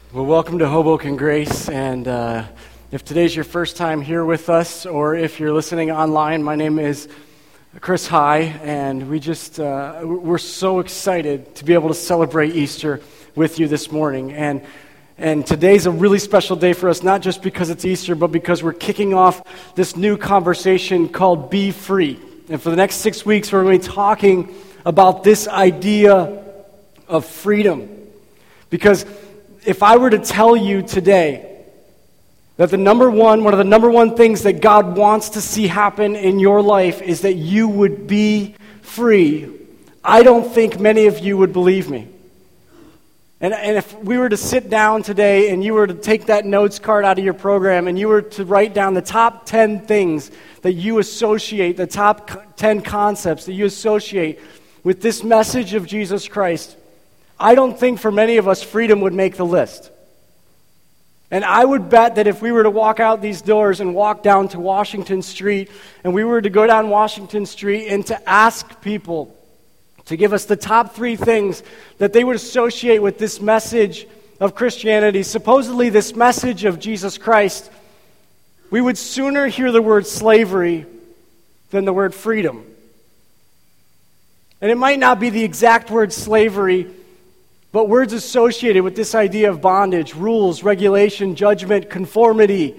Well, welcome to Hoboken Grace, and if today's your first time here with us, or if you're listening online, my name is Chris High, and we're so excited to be able to celebrate Easter with you this morning, and today's a really special day for us, not just because it's Easter, but because we're kicking off this new conversation called Be Free, and for the next 6 weeks, we're going to be talking about this idea of freedom, because if I were to tell you today that one of the number one things that God wants to see happen in your life is that you would be free, I don't think many of you would believe me. And if we were to sit down today and you were to take that notes card out of your program and you were to write down the top 10 things that you associate, the top 10 concepts that you associate with this message of Jesus Christ, I don't think for many of us freedom would make the list. And I would bet that if we were to walk out these doors and walk down to Washington Street, and we were to go down Washington Street and to ask people to give us the top 3 things that they would associate with this message of Christianity, supposedly this message of Jesus Christ, we would sooner hear the word slavery than the word freedom. And it might not be the exact word slavery, but words associated with this idea of bondage, rules, regulation, judgment, conformity.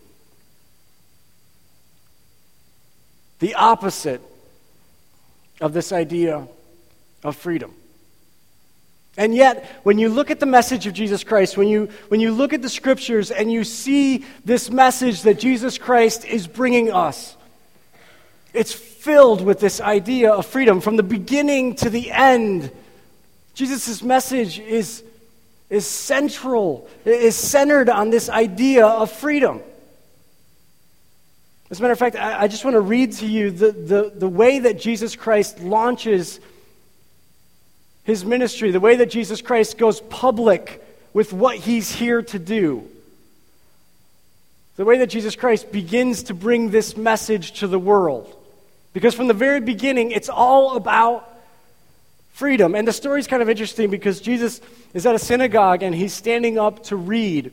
The opposite of this idea of freedom. And yet, when you look at the message of Jesus Christ, when you look at the scriptures and you see this message that Jesus Christ is bringing us, it's filled with this idea of freedom. From the beginning to the end, Jesus' message is central, is centered on this idea of freedom. As a matter of fact, I just want to read to you the way that Jesus Christ launches his ministry, the way that Jesus Christ goes public with what he's here to do. The way that Jesus Christ begins to bring this message to the world. Because from the very beginning, it's all about freedom. And the story's kind of interesting because Jesus is at a synagogue and he's standing up to read.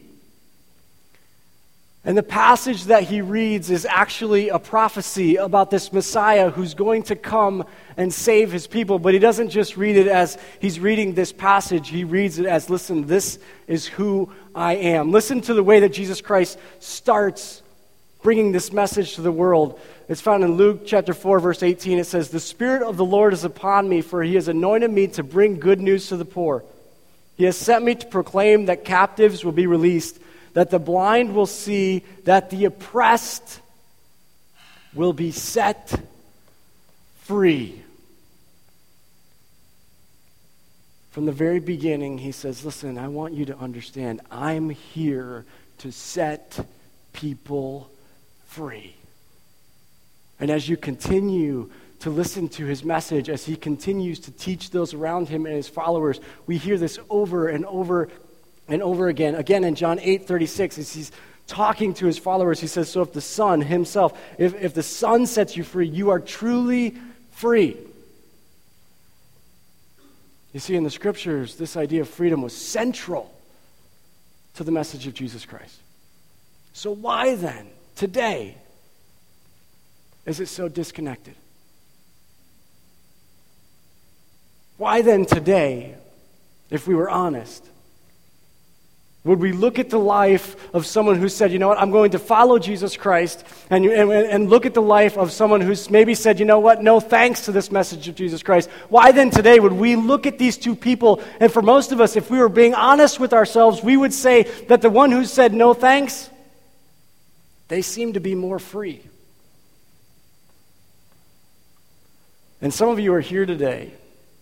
And the passage that he reads is actually a prophecy about this Messiah who's going to come and save his people. But he doesn't just read it as he's reading this passage. He reads it as, listen, this is who I am. Listen to the way that Jesus Christ starts bringing this message to the world. It's found in Luke chapter 4, verse 18. It says, "The Spirit of the Lord is upon me, for he has anointed me to bring good news to the poor. He has sent me to proclaim that captives will be released, that the blind will see, that the oppressed will be set free." From the very beginning, he says, listen, I want you to understand, I'm here to set people free. And as you continue to listen to his message, as he continues to teach those around him and his followers, we hear this over and over and over again. Again, in John 8:36, as he's talking to his followers, he says, so if the Son himself, if the Son sets you free, you are truly free. You see, in the scriptures, this idea of freedom was central to the message of Jesus Christ. So why then, today, is it so disconnected? Why then today, if we were honest, would we look at the life of someone who said, you know what, I'm going to follow Jesus Christ, and look at the life of someone who's maybe said, you know what, no thanks to this message of Jesus Christ. Why then today would we look at these two people, and for most of us, if we were being honest with ourselves, we would say that the one who said no thanks, they seem to be more free. And some of you are here today,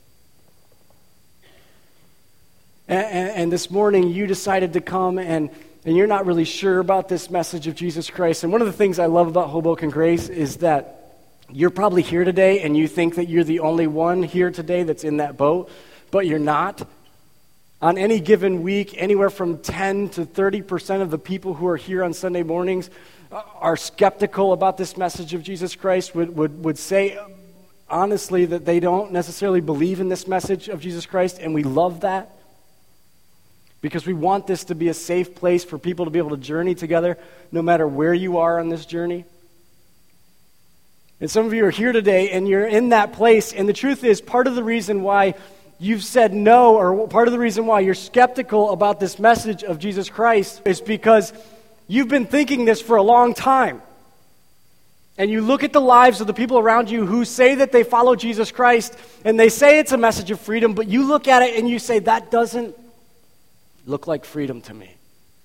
and this morning you decided to come and you're not really sure about this message of Jesus Christ. And one of the things I love about Hoboken Grace is that you're probably here today and you think that you're the only one here today that's in that boat, but you're not. On any given week, anywhere from 10 to 30% of the people who are here on Sunday mornings are skeptical about this message of Jesus Christ, would say honestly that they don't necessarily believe in this message of Jesus Christ, and we love that. because we want this to be a safe place for people to be able to journey together no matter where you are on this journey. And some of you are here today and you're in that place, and the truth is part of the reason why you've said no, or part of the reason why you're skeptical about this message of Jesus Christ, is because you've been thinking this for a long time. And you look at the lives of the people around you who say that they follow Jesus Christ, and they say it's a message of freedom, but you look at it and you say, that doesn't look like freedom to me.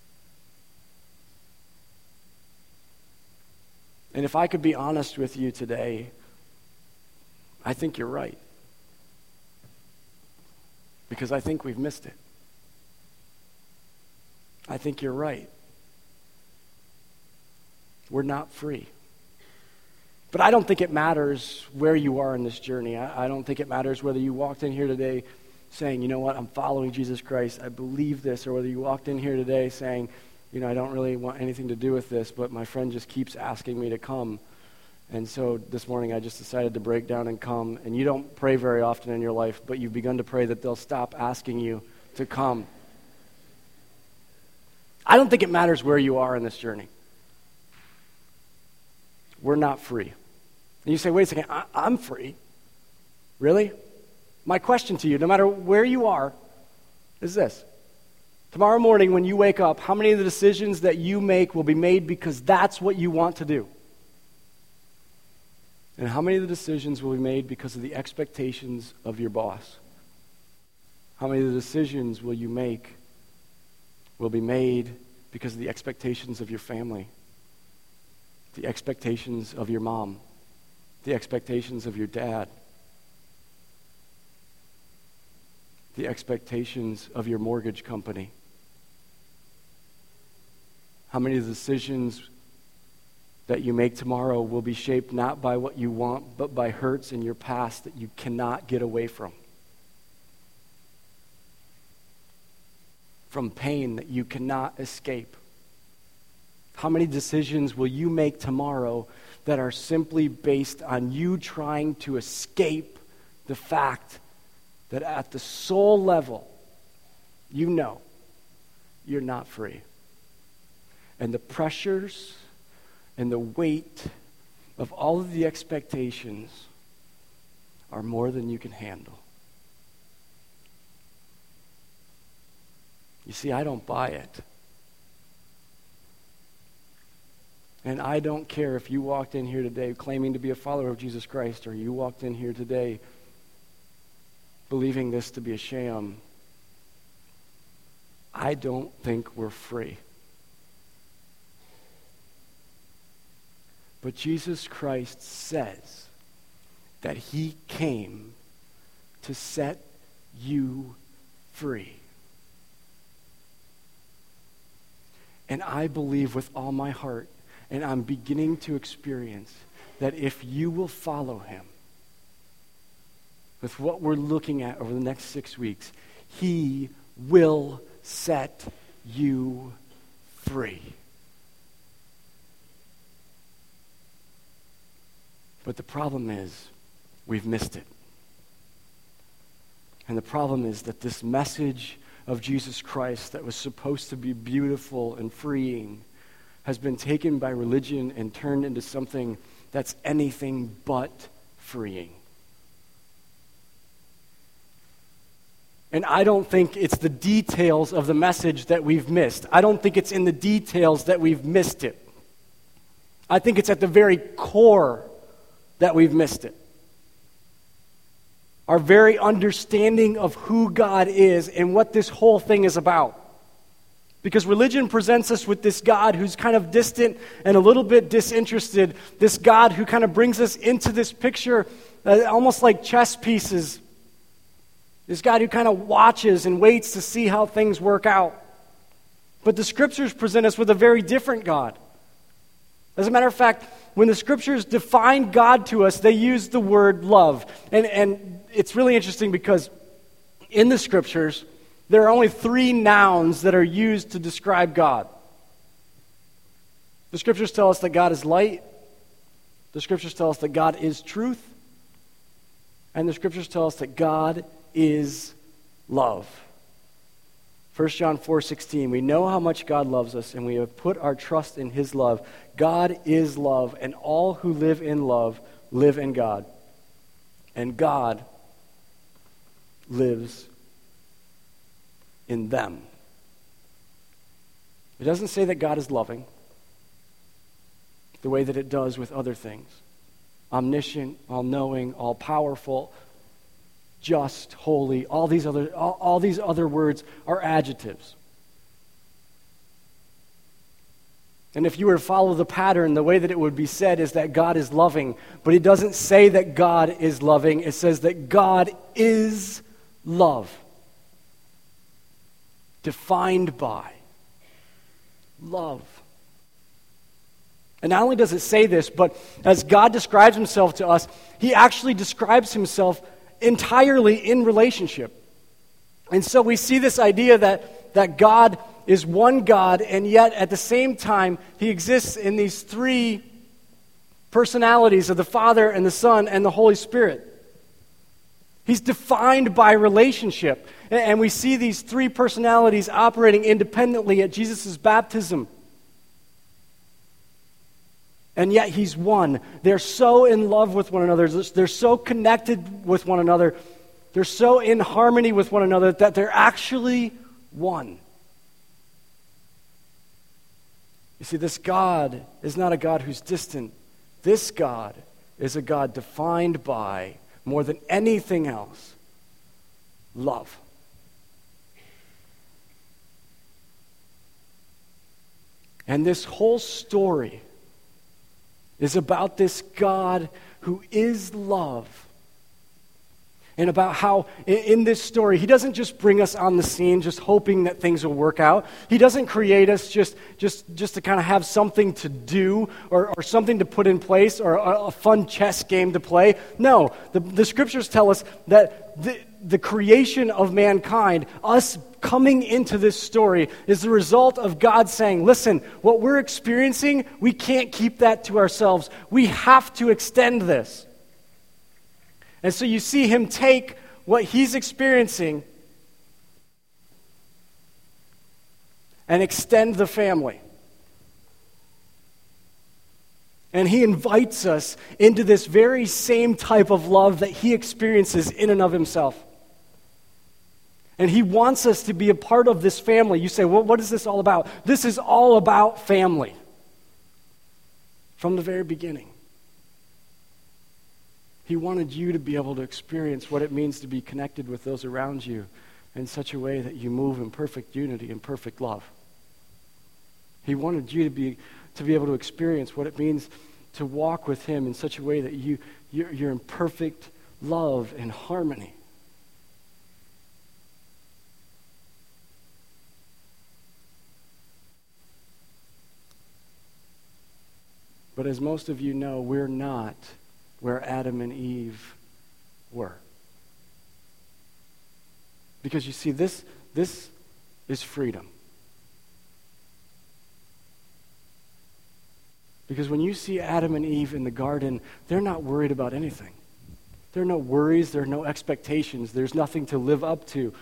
And if I could be honest with you today, I think you're right. Because I think we've missed it. I think you're right. We're not free. But I don't think it matters where you are in this journey. I don't think it matters whether you walked in here today saying, you know what, I'm following Jesus Christ, I believe this, or whether you walked in here today saying, you know, I don't really want anything to do with this, but my friend just keeps asking me to come. And so this morning I just decided to break down and come. And you don't pray very often in your life, but you've begun to pray that they'll stop asking you to come. I don't think it matters where you are in this journey. We're not free. And you say, wait a second, I'm free. Really? My question to you, no matter where you are, is this. Tomorrow morning when you wake up, how many of the decisions that you make will be made because that's what you want to do? And how many of the decisions will be made because of the expectations of your boss? How many of the decisions will you make will be made because of the expectations of your family? The expectations of your mom? The expectations of your dad? The expectations of your mortgage company? How many of the decisions that you make tomorrow will be shaped not by what you want, but by hurts in your past that you cannot get away from pain that you cannot escape? How many decisions will you make tomorrow that are simply based on you trying to escape the fact that at the soul level, you know you're not free? And the pressures and the weight of all of the expectations are more than you can handle. You see, I don't buy it. And I don't care if you walked in here today claiming to be a follower of Jesus Christ, or you walked in here today believing this to be a sham. I don't think we're free. But Jesus Christ says that he came to set you free. And I believe with all my heart, and I'm beginning to experience, that if you will follow him, with what we're looking at over the next 6 weeks, he will set you free. But the problem is, we've missed it. And the problem is that this message of Jesus Christ that was supposed to be beautiful and freeing has been taken by religion and turned into something that's anything but freeing. And I don't think it's the details of the message that we've missed. I don't think it's in the details that we've missed it. I think it's at the very core that we've missed it. Our very understanding of who God is and what this whole thing is about. Because religion presents us with this God who's kind of distant and a little bit disinterested. This God who kind of brings us into this picture almost like chess pieces. This God who kind of watches and waits to see how things work out. But the scriptures present us with a very different God. As a matter of fact, when the scriptures define God to us, they use the word love. And it's really interesting because in the scriptures, there are only 3 nouns that are used to describe God. The scriptures tell us that God is light. The scriptures tell us that God is truth. And the scriptures tell us that God is love. 1 John 4:16, we know how much God loves us, and we have put our trust in his love. God is love, and all who live in love live in God. And God lives in them. It doesn't say that God is loving the way that it does with other things. Omniscient, all-knowing, all-powerful, just, holy, all these other words are adjectives. And if you were to follow the pattern, the way that it would be said is that God is loving, but it doesn't say that God is loving. It says that God is love, defined by love. And not only does it say this, but as God describes himself to us, he actually describes himself entirely in relationship. And so we see this idea that God is one God, and yet at the same time, he exists in these three personalities of the Father and the Son and the Holy Spirit. He's defined by relationship. And we see these three personalities operating independently at Jesus' baptism. And yet he's one. They're so in love with one another. They're so connected with one another. They're so in harmony with one another that they're actually one. You see, this God is not a God who's distant. This God is a God defined by, more than anything else, love. And this whole story is about this God who is love. And about how in this story, he doesn't just bring us on the scene just hoping that things will work out. He doesn't create us just to kind of have something to do or something to put in place or a fun chess game to play. No, the scriptures tell us that the creation of mankind, us coming into this story, is the result of God saying, listen, what we're experiencing, we can't keep that to ourselves. We have to extend this. And so you see him take what he's experiencing and extend the family. And he invites us into this very same type of love that he experiences in and of himself. And he wants us to be a part of this family. You say, well, what is this all about? This is all about family. From the very beginning. He wanted you to be able to experience what it means to be connected with those around you in such a way that you move in perfect unity and perfect love. He wanted you to be able to experience what it means to walk with him in such a way that you're in perfect love and harmony. But as most of you know, we're not where Adam and Eve were. Because you see, this is freedom. Because when you see Adam and Eve in the garden, they're not worried about anything. There are no worries, there are no expectations, there's nothing to live up to.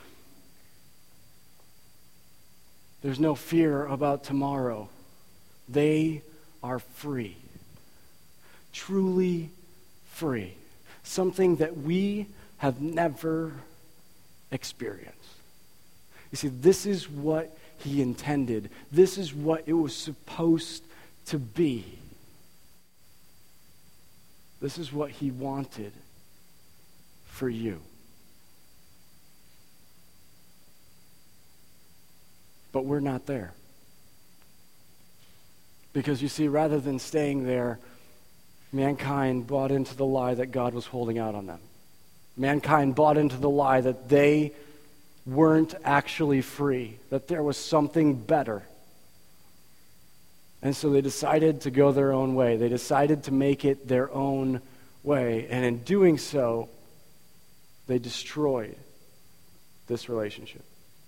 There's no fear about tomorrow. They are free. Truly free. Something that we have never experienced. You see, this is what he intended. This is what it was supposed to be. This is what he wanted for you. But we're not there. Because you see, rather than staying there, mankind bought into the lie that God was holding out on them. Mankind bought into the lie that they weren't actually free, that there was something better. And so they decided to go their own way. They decided to make it their own way. And in doing so, they destroyed this relationship.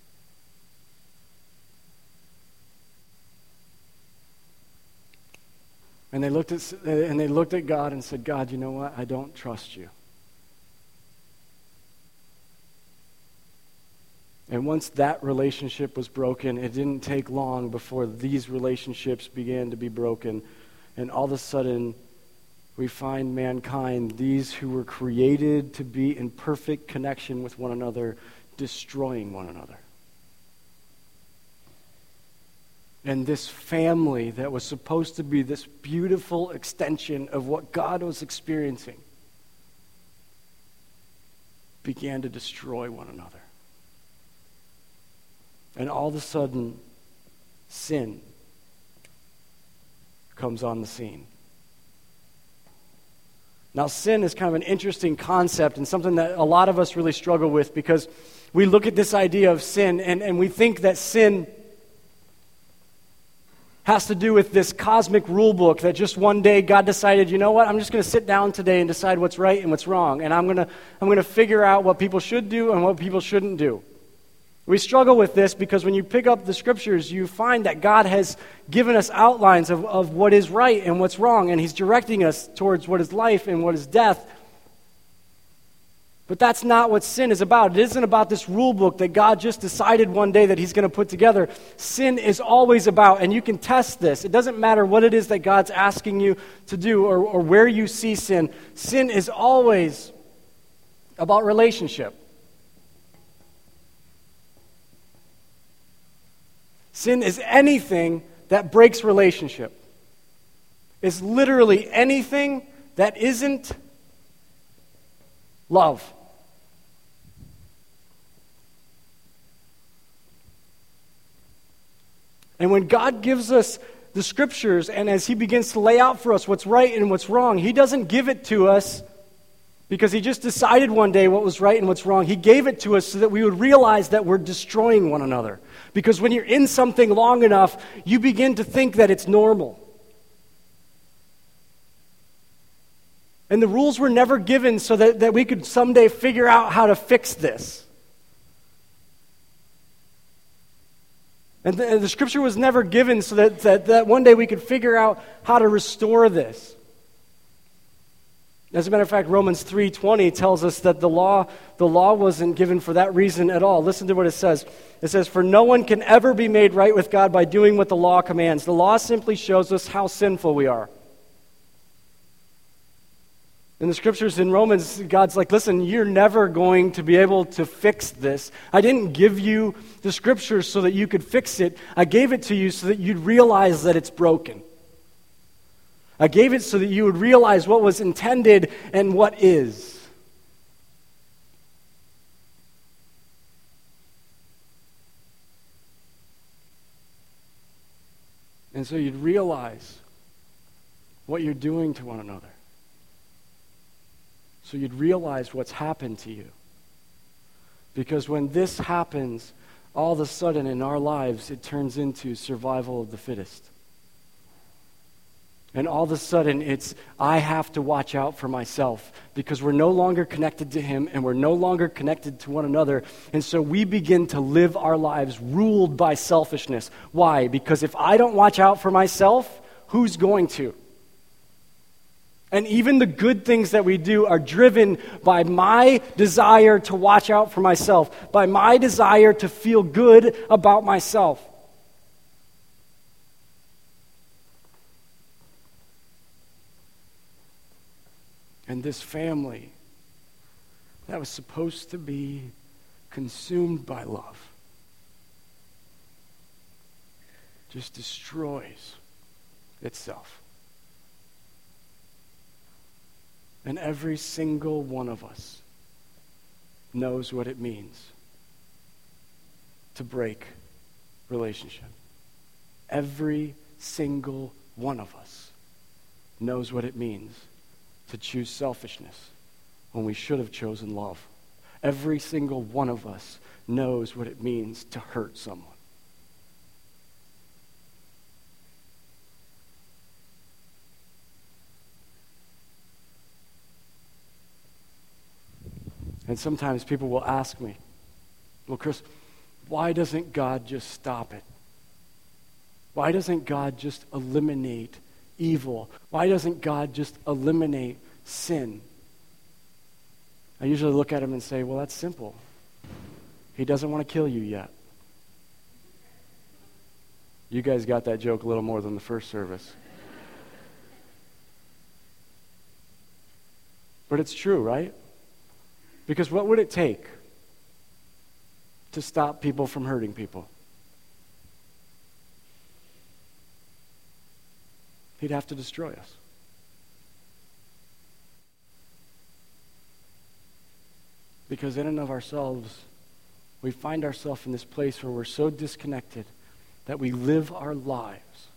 And they looked at God and said, God, you know what? I don't trust you. And once that relationship was broken, it didn't take long before these relationships began to be broken. And all of a sudden, we find mankind, these who were created to be in perfect connection with one another, destroying one another. And this family that was supposed to be this beautiful extension of what God was experiencing began to destroy one another. And all of a sudden, sin comes on the scene. Now, sin is kind of an interesting concept and something that a lot of us really struggle with, because we look at this idea of sin and we think that sin has to do with this cosmic rule book that just one day God decided, you know what, I'm just going to sit down today and decide what's right and what's wrong. And I'm going to figure out what people should do and what people shouldn't do. We struggle with this because when you pick up the scriptures, you find that God has given us outlines of what is right and what's wrong, and he's directing us towards what is life and what is death. But that's not what sin is about. It isn't about this rule book that God just decided one day that he's going to put together. Sin is always about, and you can test this, it doesn't matter what it is that God's asking you to do or where you see sin. Sin is always about relationship. Sin is anything that breaks relationship. It's literally anything that isn't love. And when God gives us the scriptures, and as he begins to lay out for us what's right and what's wrong, he doesn't give it to us because he just decided one day what was right and what's wrong. He gave it to us so that we would realize that we're destroying one another. Because when you're in something long enough, you begin to think that it's normal. And the rules were never given so that we could someday figure out how to fix this. And the scripture was never given so that one day we could figure out how to restore this. As a matter of fact, Romans 3:20 tells us that the law wasn't given for that reason at all. Listen to what it says. It says, "For no one can ever be made right with God by doing what the law commands. The law simply shows us how sinful we are." In the scriptures in Romans, God's like, listen, you're never going to be able to fix this. I didn't give you the scriptures so that you could fix it. I gave it to you so that you'd realize that it's broken. I gave it so that you would realize what was intended and what is. And so you'd realize what you're doing to one another. So you'd realize what's happened to you. Because when this happens, all of a sudden in our lives, it turns into survival of the fittest. And all of a sudden, it's, I have to watch out for myself because we're no longer connected to him and we're no longer connected to one another. And so we begin to live our lives ruled by selfishness. Why? Because if I don't watch out for myself, who's going to? And even the good things that we do are driven by my desire to watch out for myself, by my desire to feel good about myself. And this family that was supposed to be consumed by love just destroys itself. And every single one of us knows what it means to break relationship. Every single one of us knows what it means to choose selfishness when we should have chosen love. Every single one of us knows what it means to hurt someone. And sometimes people will ask me, well, Chris, why doesn't God just stop it? Why doesn't God just eliminate evil? Why doesn't God just eliminate sin? I usually look at him and say, well, that's simple. He doesn't want to kill you yet. You guys got that joke a little more than the first service. But it's true, right? Because what would it take to stop people from hurting people? He'd have to destroy us. Because in and of ourselves, we find ourselves in this place where we're so disconnected that we live our lives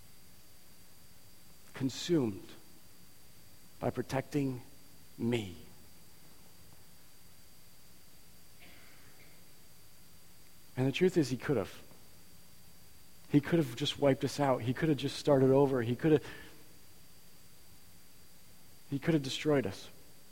consumed by protecting me. And the truth is, he could have. He could have just wiped us out. He could have just started over. He could have destroyed us.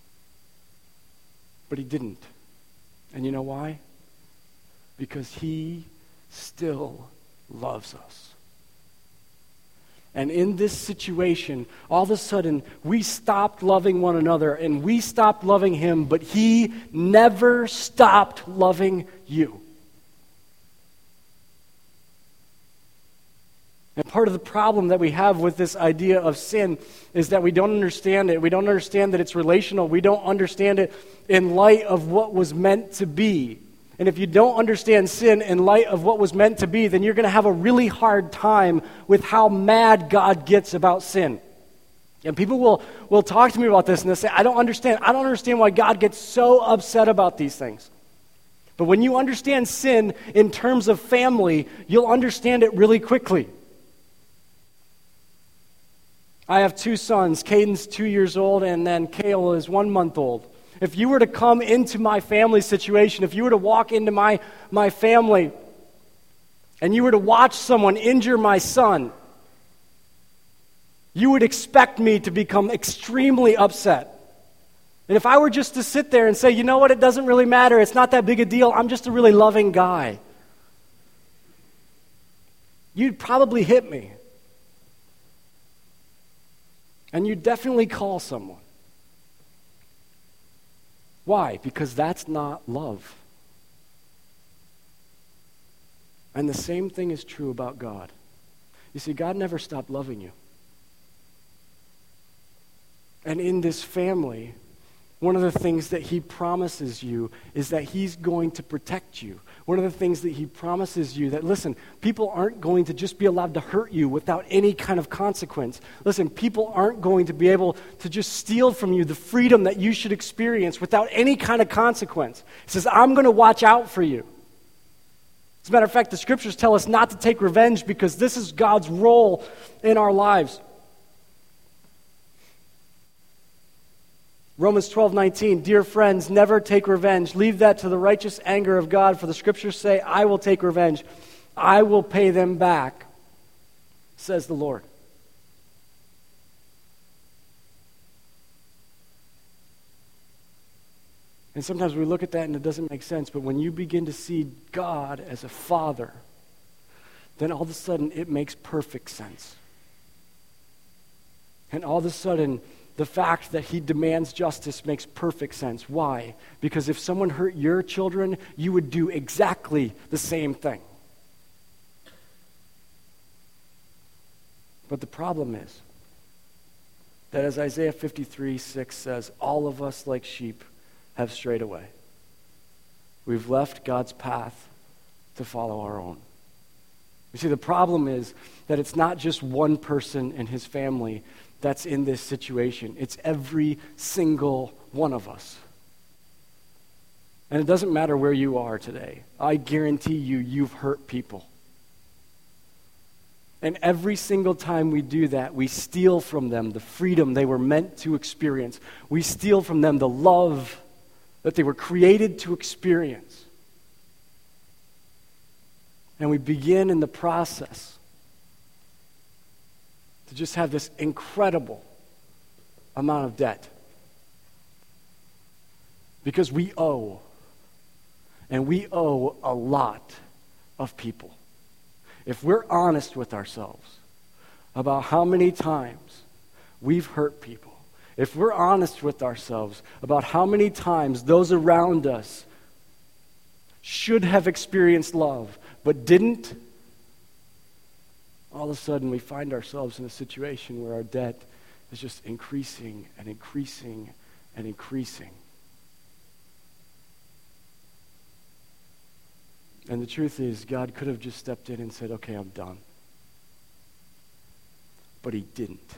But he didn't. And you know why? Because he still loves us. And in this situation, all of a sudden, we stopped loving one another and we stopped loving him, but he never stopped loving you. And part of the problem that we have with this idea of sin is that we don't understand it. We don't understand that it's relational. We don't understand it in light of what was meant to be. And if you don't understand sin in light of what was meant to be, then you're going to have a really hard time with how mad God gets about sin. And people will talk to me about this and they'll say, I don't understand why God gets so upset about these things. But when you understand sin in terms of family, you'll understand it really quickly. I have two sons. Caden's 2 years old, and then Kale is 1 month old. If you were to come into my family situation, if you were to walk into my family, and you were to watch someone injure my son, you would expect me to become extremely upset. And if I were just to sit there and say, you know what, it doesn't really matter, it's not that big a deal, I'm just a really loving guy, you'd probably hit me. And you definitely call someone. Why? Because that's not love. And the same thing is true about God. You see, God never stopped loving you. And in this family, one of the things that he promises you is that he's going to protect you. One of the things that he promises you that, listen, people aren't going to just be allowed to hurt you without any kind of consequence. Listen, people aren't going to be able to just steal from you the freedom that you should experience without any kind of consequence. He says, I'm going to watch out for you. As a matter of fact, the scriptures tell us not to take revenge because this is God's role in our lives. Romans 12:19, dear friends, never take revenge. Leave that to the righteous anger of God, for the scriptures say, I will take revenge. I will pay them back, says the Lord. And sometimes we look at that and it doesn't make sense, but when you begin to see God as a father, then all of a sudden it makes perfect sense. And all of a sudden, the fact that he demands justice makes perfect sense. Why? Because if someone hurt your children, you would do exactly the same thing. But the problem is that as Isaiah 53:6 says, all of us like sheep have strayed away. We've left God's path to follow our own. You see, the problem is that it's not just one person and his family that's in this situation. It's every single one of us. And it doesn't matter where you are today. I guarantee you've hurt people. And every single time we do that, we steal from them the freedom they were meant to experience. We steal from them the love that they were created to experience. And we begin in the process to just have this incredible amount of debt. Because we owe. And we owe a lot of people. If we're honest with ourselves about how many times we've hurt people, if we're honest with ourselves about how many times those around us should have experienced love, but didn't, all of a sudden we find ourselves in a situation where our debt is just increasing and increasing and increasing. And the truth is, God could have just stepped in and said, okay, I'm done. But he didn't.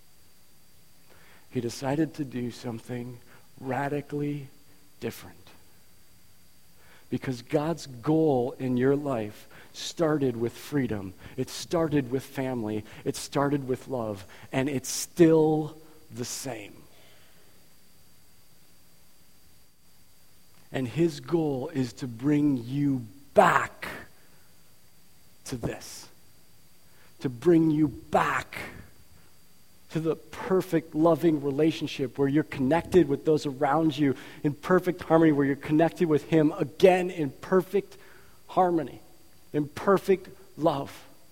He decided to do something radically different. Because God's goal in your life started with freedom. It started with family. It started with love. And it's still the same. And his goal is to bring you back to this. To bring you back to the perfect, loving relationship where you're connected with those around you in perfect harmony, where you're connected with him again in perfect harmony, in perfect love.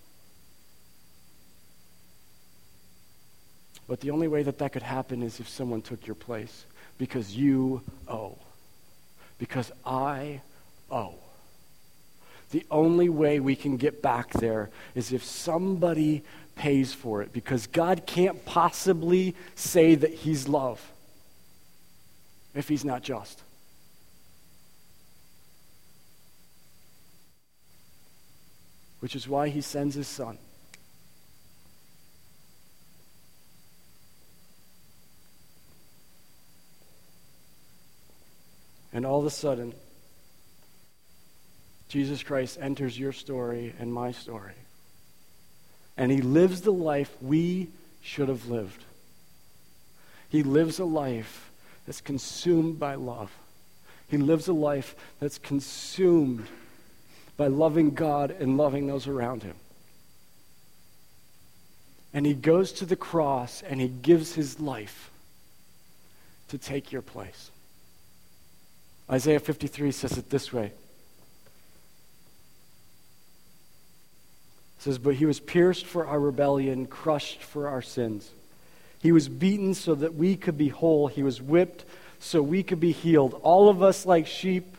But the only way that that could happen is if someone took your place, because you owe. Because I owe. The only way we can get back there is if somebody pays for it, because God can't possibly say that he's love if he's not just. Which is why he sends his son. And all of a sudden, Jesus Christ enters your story and my story. And he lives the life we should have lived. He lives a life that's consumed by love. He lives a life that's consumed by loving God and loving those around him. And he goes to the cross and he gives his life to take your place. Isaiah 53 says it this way. It says, but he was pierced for our rebellion, crushed for our sins. He was beaten so that we could be whole. He was whipped so we could be healed. All of us, like sheep,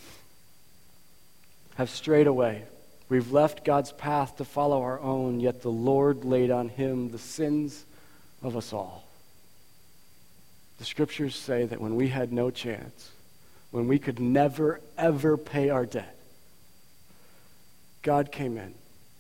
have strayed away. We've left God's path to follow our own, yet the Lord laid on him the sins of us all. The scriptures say that when we had no chance, when we could never, ever pay our debt, God came in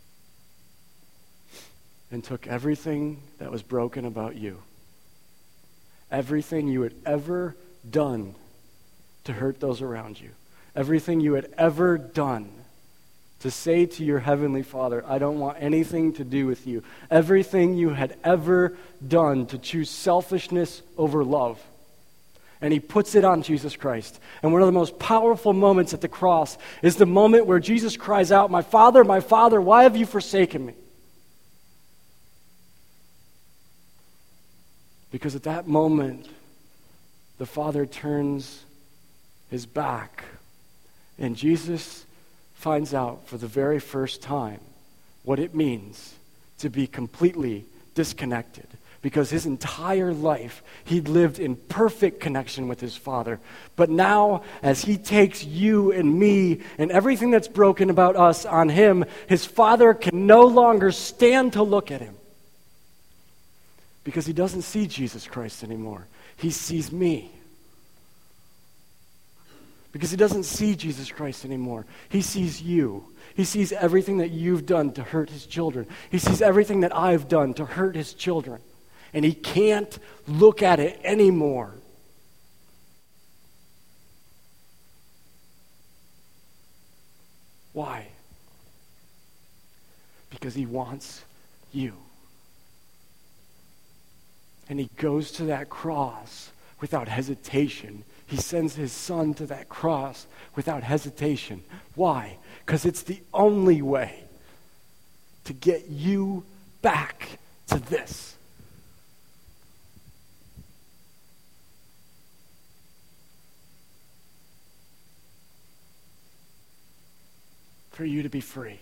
and took everything that was broken about you, everything you had ever done to hurt those around you, everything you had ever done to say to your heavenly Father, I don't want anything to do with you, everything you had ever done to choose selfishness over love. And he puts it on Jesus Christ. And one of the most powerful moments at the cross is the moment where Jesus cries out, my Father, why have you forsaken me? Because at that moment, the Father turns his back, and Jesus finds out for the very first time what it means to be completely disconnected. Because his entire life, he'd lived in perfect connection with his Father. But now, as he takes you and me and everything that's broken about us on him, his Father can no longer stand to look at him. Because he doesn't see Jesus Christ anymore. He sees me. Because he doesn't see Jesus Christ anymore. He sees you. He sees everything that you've done to hurt his children. He sees everything that I've done to hurt his children. And he can't look at it anymore. Why? Because he wants you. And he goes to that cross without hesitation. He sends his son to that cross without hesitation. Why? Because it's the only way to get you back to this. For you to be free.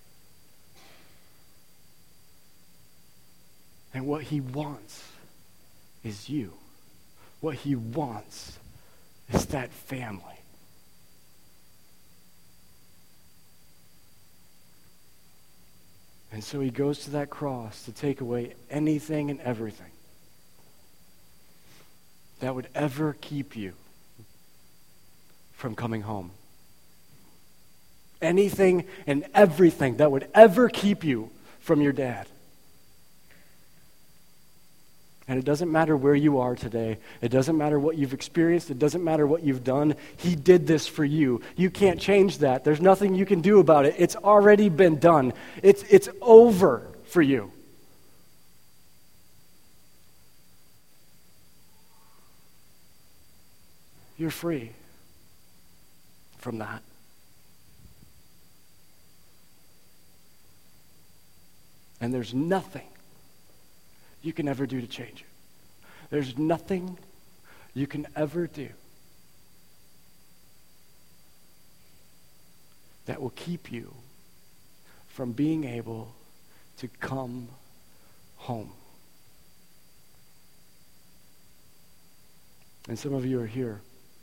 And what he wants is you. What he wants is that family. And so he goes to that cross to take away anything and everything that would ever keep you from coming home. Anything and everything that would ever keep you from your dad. And it doesn't matter where you are today. It doesn't matter what you've experienced. It doesn't matter what you've done. He did this for you. You can't change that. There's nothing you can do about it. It's already been done. It's over for you. You're free from that. And there's nothing you can ever do to change it. There's nothing you can ever do that will keep you from being able to come home. And some of you are here,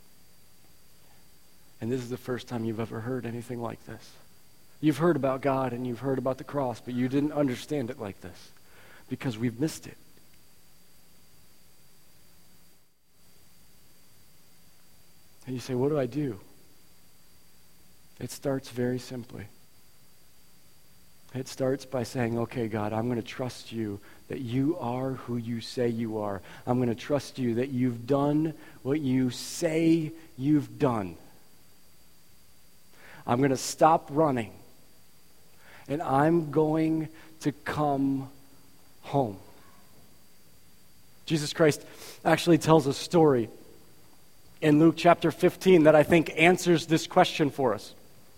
and this is the first time you've ever heard anything like this. You've heard about God and you've heard about the cross, but you didn't understand it like this because we've missed it. And you say, what do I do? It starts very simply. It starts by saying, okay, God, I'm going to trust you that you are who you say you are. I'm going to trust you that you've done what you say you've done. I'm going to stop running, and I'm going to come home. Jesus Christ actually tells a story in Luke chapter 15 that I think answers this question for us.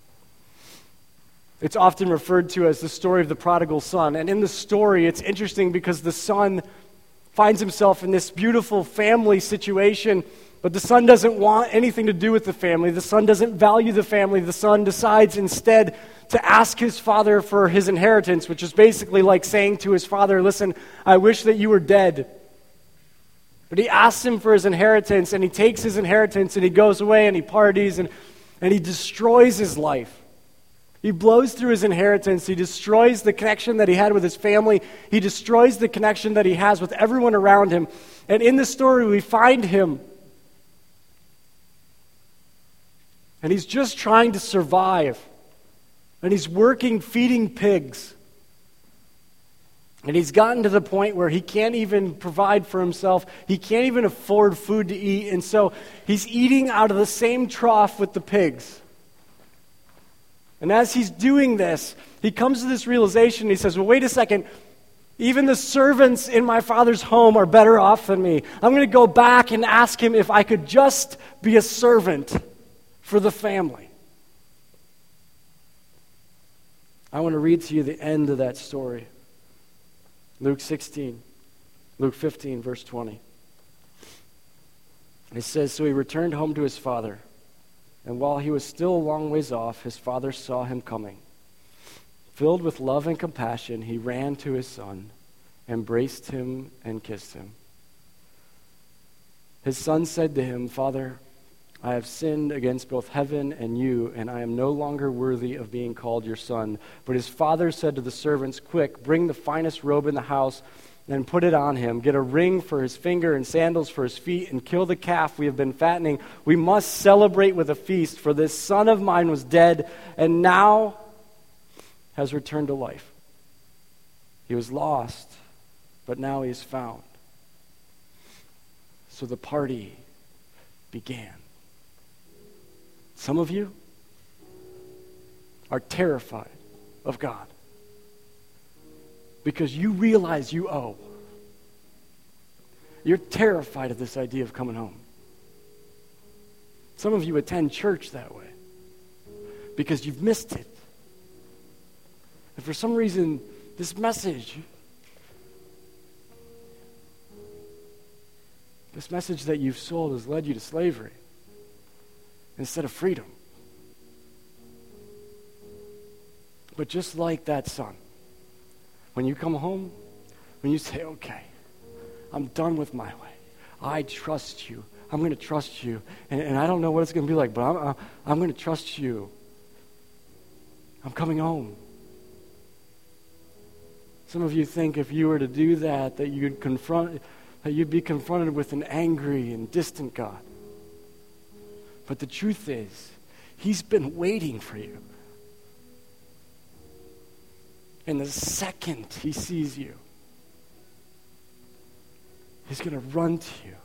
It's often referred to as the story of the prodigal son. And in the story, it's interesting because the son finds himself in this beautiful family situation, but the son doesn't want anything to do with the family. The son doesn't value the family. The son decides instead to ask his father for his inheritance, which is basically like saying to his father, listen, I wish that you were dead. But he asks him for his inheritance, and he takes his inheritance, and he goes away, and he parties, and he destroys his life. He blows through his inheritance. He destroys the connection that he had with his family. He destroys the connection that he has with everyone around him. And in the story, we find him. And he's just trying to survive. And he's working feeding pigs. And he's gotten to the point where he can't even provide for himself. He can't even afford food to eat. And so he's eating out of the same trough with the pigs. And as he's doing this, he comes to this realization. He says, well, wait a second. Even the servants in my father's home are better off than me. I'm going to go back and ask him if I could just be a servant for the family. I want to read to you the end of that story. Luke 15, verse 20. It says, so he returned home to his father. And while he was still a long ways off, his father saw him coming. Filled with love and compassion, he ran to his son, embraced him, and kissed him. His son said to him, Father, I have sinned against both heaven and you, and I am no longer worthy of being called your son. But his father said to the servants, quick, bring the finest robe in the house and put it on him. Get a ring for his finger and sandals for his feet, and kill the calf we have been fattening. We must celebrate with a feast, for this son of mine was dead and now has returned to life. He was lost, but now he is found. So the party began. Some of you are terrified of God because you realize you owe. You're terrified of this idea of coming home. Some of you attend church that way because you've missed it. And for some reason, this message that you've sold has led you to slavery instead of freedom. But just like that son, when you come home, when you say, okay, I'm done with my way. I trust you. I'm going to trust you. And I don't know what it's going to be like, but I'm going to trust you. I'm coming home. Some of you think if you were to do that, that you'd be confronted with an angry and distant God. But the truth is, he's been waiting for you. And the second he sees you, he's going to run to you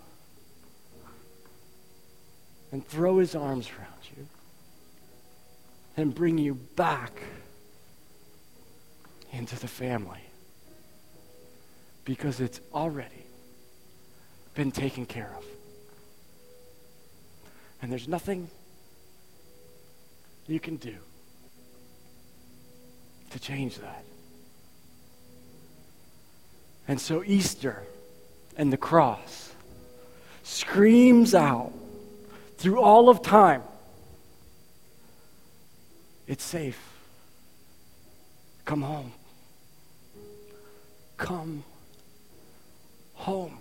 and throw his arms around you and bring you back into the family, because it's already been taken care of. And there's nothing you can do to change that. And so Easter and the cross screams out through all of time, it's safe. Come home. Come home.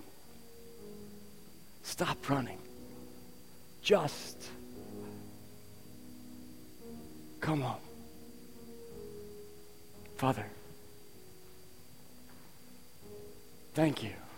Stop running. Just come home. Father, thank you